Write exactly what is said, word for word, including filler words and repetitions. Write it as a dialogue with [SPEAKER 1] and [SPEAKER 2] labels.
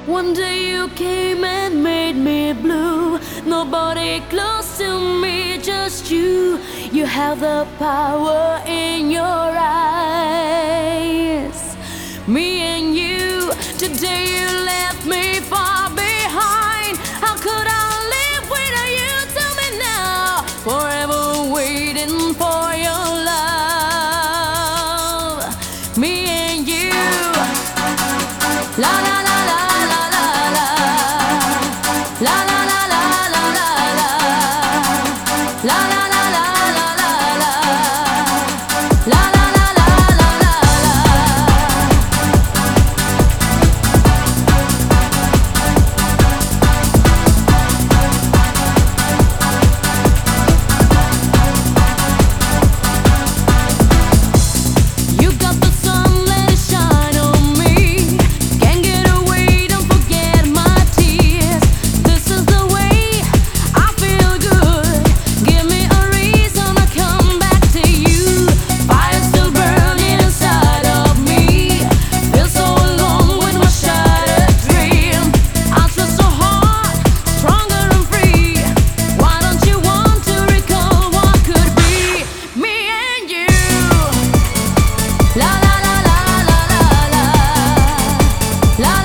[SPEAKER 1] One day you came and made me blue. Nobody close to me, just you. You have the power in your eyes. Me and you, today you left me far behind. How could I live without you? Tell me now. Forever waiting for your love. Me and you. La la la la la la la. La la la la la la la. La la la la la la la. La la la la la la la. You got the sun, let it shine on me. Can't get away, don't forget my tears. This is the way I feel good. Give me a reason to come back to you. Fire still burning inside of me. Feel so alone with my shattered dream. I try so hard, stronger and free. Why don't you want to recall what could be? Me and you. La la la la la la la. La